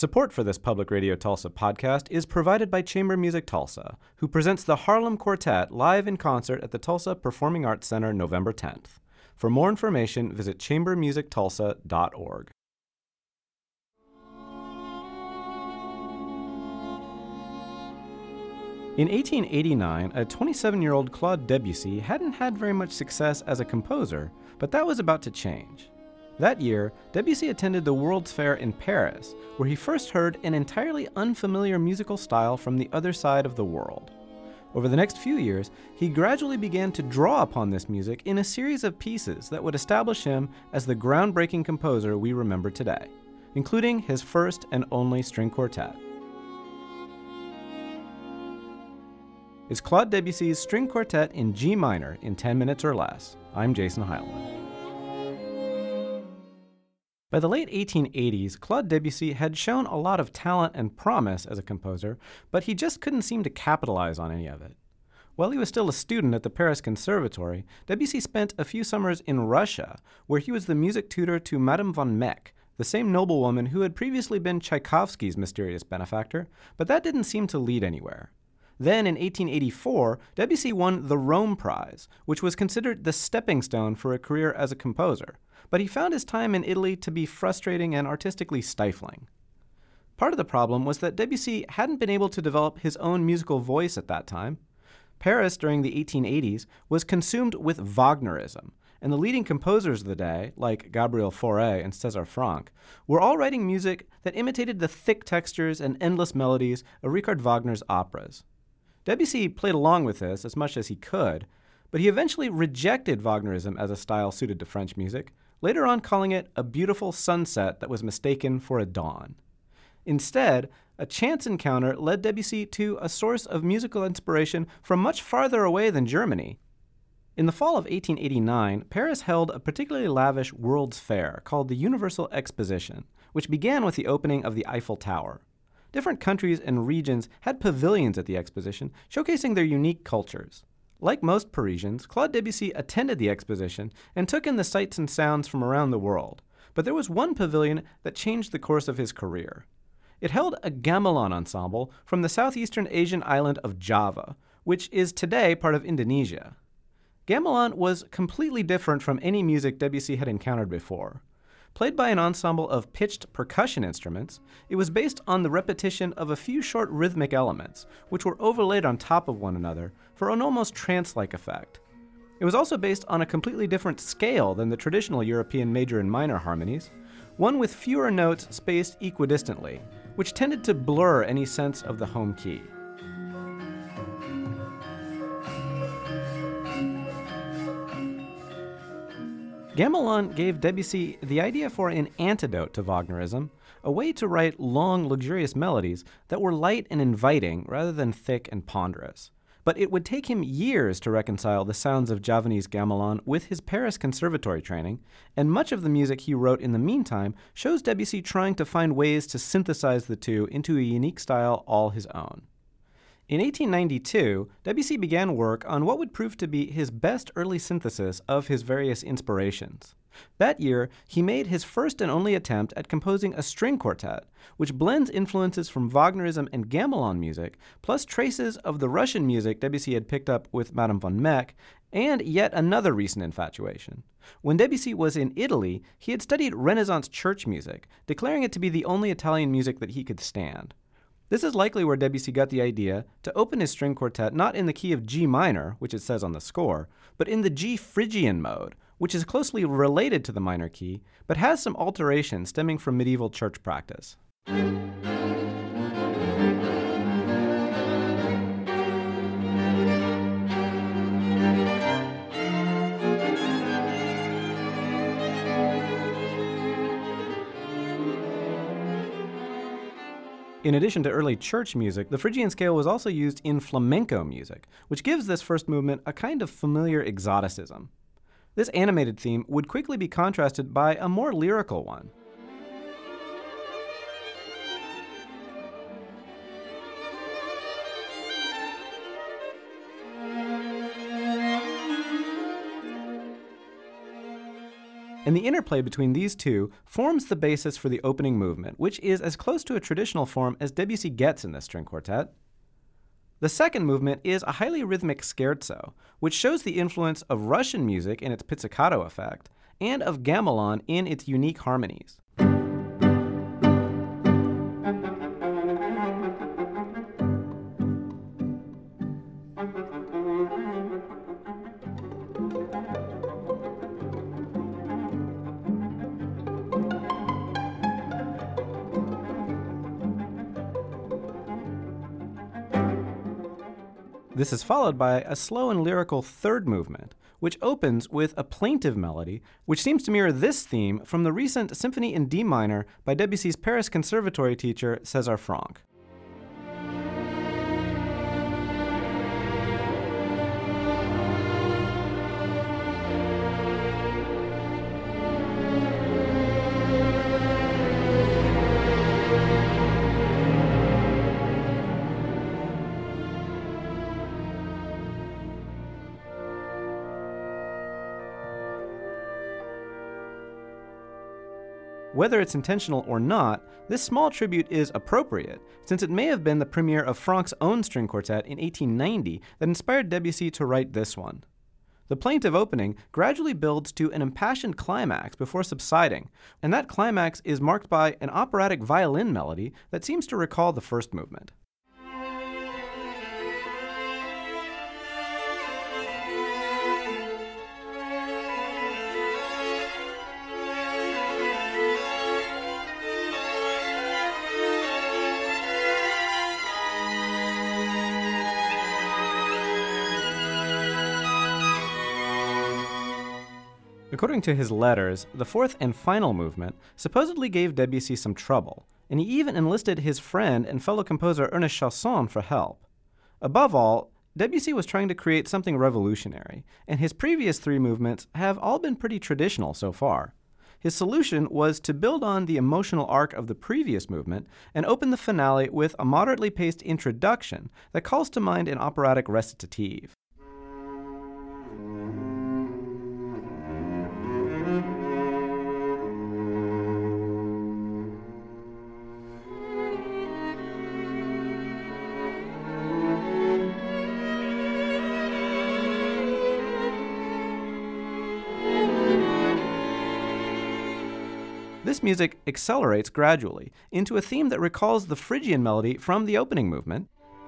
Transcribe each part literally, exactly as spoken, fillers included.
Support for this Public Radio Tulsa podcast is provided by Chamber Music Tulsa, who presents the Harlem Quartet live in concert at the Tulsa Performing Arts Center November tenth. For more information, visit chamber music tulsa dot org. In eighteen eighty-nine, a twenty-seven-year-old Claude Debussy hadn't had very much success as a composer, but that was about to change. That year, Debussy attended the World's Fair in Paris, where he first heard an entirely unfamiliar musical style from the other side of the world. Over the next few years, he gradually began to draw upon this music in a series of pieces that would establish him as the groundbreaking composer we remember today, including his first and only string quartet. It's Claude Debussy's String Quartet in G minor in ten minutes or less. I'm Jason Heilman. By the late eighteen eighties, Claude Debussy had shown a lot of talent and promise as a composer, but he just couldn't seem to capitalize on any of it. While he was still a student at the Paris Conservatory, Debussy spent a few summers in Russia, where he was the music tutor to Madame von Meck, the same noblewoman who had previously been Tchaikovsky's mysterious benefactor, but that didn't seem to lead anywhere. Then, in eighteen eighty-four, Debussy won the Rome Prize, which was considered the stepping stone for a career as a composer, but he found his time in Italy to be frustrating and artistically stifling. Part of the problem was that Debussy hadn't been able to develop his own musical voice at that time. Paris, during the eighteen eighties, was consumed with Wagnerism, and the leading composers of the day, like Gabriel Fauré and César Franck, were all writing music that imitated the thick textures and endless melodies of Richard Wagner's operas. Debussy played along with this as much as he could, but he eventually rejected Wagnerism as a style suited to French music, later on calling it a beautiful sunset that was mistaken for a dawn. Instead, a chance encounter led Debussy to a source of musical inspiration from much farther away than Germany. In the fall of eighteen eighty-nine, Paris held a particularly lavish World's Fair called the Universal Exposition, which began with the opening of the Eiffel Tower. Different countries and regions had pavilions at the exposition, showcasing their unique cultures. Like most Parisians, Claude Debussy attended the exposition and took in the sights and sounds from around the world. But there was one pavilion that changed the course of his career. It held a gamelan ensemble from the southeastern Asian island of Java, which is today part of Indonesia. Gamelan was completely different from any music Debussy had encountered before. Played by an ensemble of pitched percussion instruments, it was based on the repetition of a few short rhythmic elements, which were overlaid on top of one another for an almost trance-like effect. It was also based on a completely different scale than the traditional European major and minor harmonies, one with fewer notes spaced equidistantly, which tended to blur any sense of the home key. Gamelan gave Debussy the idea for an antidote to Wagnerism, a way to write long, luxurious melodies that were light and inviting rather than thick and ponderous. But it would take him years to reconcile the sounds of Javanese gamelan with his Paris Conservatory training, and much of the music he wrote in the meantime shows Debussy trying to find ways to synthesize the two into a unique style all his own. In eighteen ninety-two, Debussy began work on what would prove to be his best early synthesis of his various inspirations. That year, he made his first and only attempt at composing a string quartet, which blends influences from Wagnerism and gamelan music, plus traces of the Russian music Debussy had picked up with Madame von Meck, and yet another recent infatuation. When Debussy was in Italy, he had studied Renaissance church music, declaring it to be the only Italian music that he could stand. This is likely where Debussy got the idea to open his string quartet not in the key of G minor, which it says on the score, but in the G Phrygian mode, which is closely related to the minor key, but has some alterations stemming from medieval church practice. In addition to early church music, the Phrygian scale was also used in flamenco music, which gives this first movement a kind of familiar exoticism. This animated theme would quickly be contrasted by a more lyrical one. And the interplay between these two forms the basis for the opening movement, which is as close to a traditional form as Debussy gets in this string quartet. The second movement is a highly rhythmic scherzo, which shows the influence of Russian music in its pizzicato effect, and of gamelan in its unique harmonies. This is followed by a slow and lyrical third movement, which opens with a plaintive melody, which seems to mirror this theme from the recent Symphony in D minor by Debussy's Paris Conservatory teacher, César Franck. Whether it's intentional or not, this small tribute is appropriate, since it may have been the premiere of Franck's own string quartet in eighteen ninety that inspired Debussy to write this one. The plaintive opening gradually builds to an impassioned climax before subsiding, and that climax is marked by an operatic violin melody that seems to recall the first movement. According to his letters, the fourth and final movement supposedly gave Debussy some trouble, and he even enlisted his friend and fellow composer Ernest Chausson for help. Above all, Debussy was trying to create something revolutionary, and his previous three movements have all been pretty traditional so far. His solution was to build on the emotional arc of the previous movement and open the finale with a moderately paced introduction that calls to mind an operatic recitative. This music accelerates gradually into a theme that recalls the Phrygian melody from the opening movement.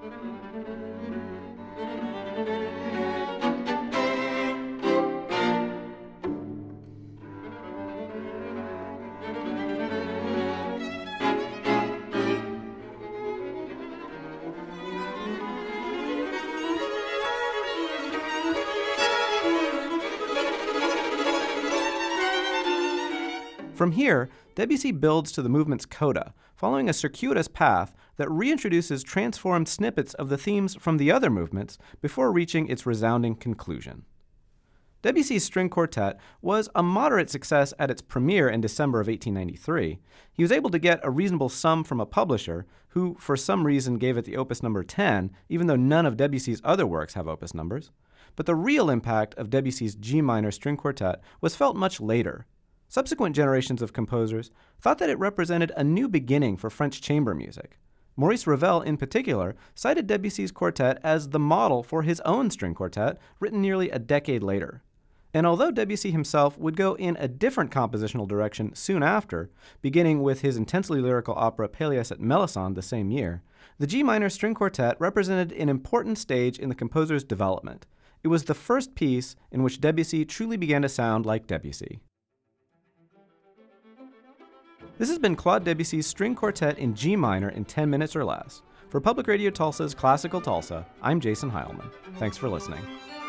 From here, Debussy builds to the movement's coda, following a circuitous path that reintroduces transformed snippets of the themes from the other movements before reaching its resounding conclusion. Debussy's string quartet was a moderate success at its premiere in December of eighteen ninety-three. He was able to get a reasonable sum from a publisher who, for some reason, gave it the opus number ten, even though none of Debussy's other works have opus numbers. But the real impact of Debussy's G minor string quartet was felt much later. Subsequent generations of composers thought that it represented a new beginning for French chamber music. Maurice Ravel, in particular, cited Debussy's quartet as the model for his own string quartet, written nearly a decade later. And although Debussy himself would go in a different compositional direction soon after, beginning with his intensely lyrical opera Pelléas et Mélisande the same year, the G minor string quartet represented an important stage in the composer's development. It was the first piece in which Debussy truly began to sound like Debussy. This has been Claude Debussy's String Quartet in G minor in ten minutes or less. For Public Radio Tulsa's Classical Tulsa, I'm Jason Heilman. Thanks for listening.